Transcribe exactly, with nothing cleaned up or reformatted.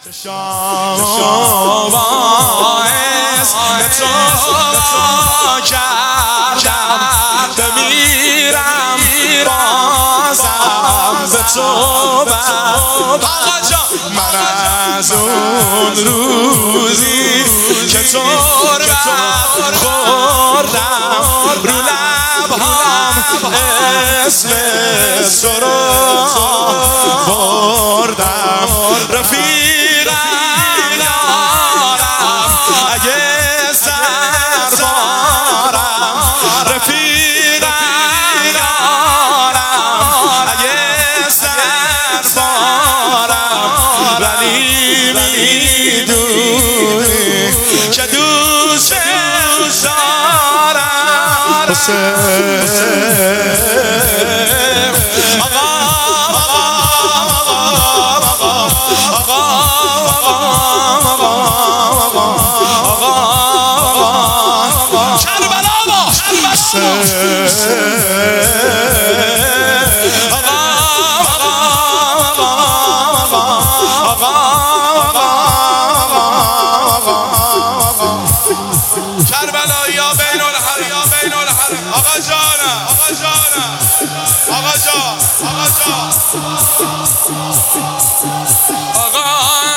شما باعث به تو کردم بمیرم بازم به تو من از اون روزی که تربت خوردم رو لبهام اسم تو رو بردم رفیقم دارم اگه سربارم رفیقم دارم اگه سربارم ولی میدونی که دوست دارم حسین آقا کربلا کربلا یا بین الحرم یا بین الحرم آقا جانم آقا جانم آقا جان آقا جان آقا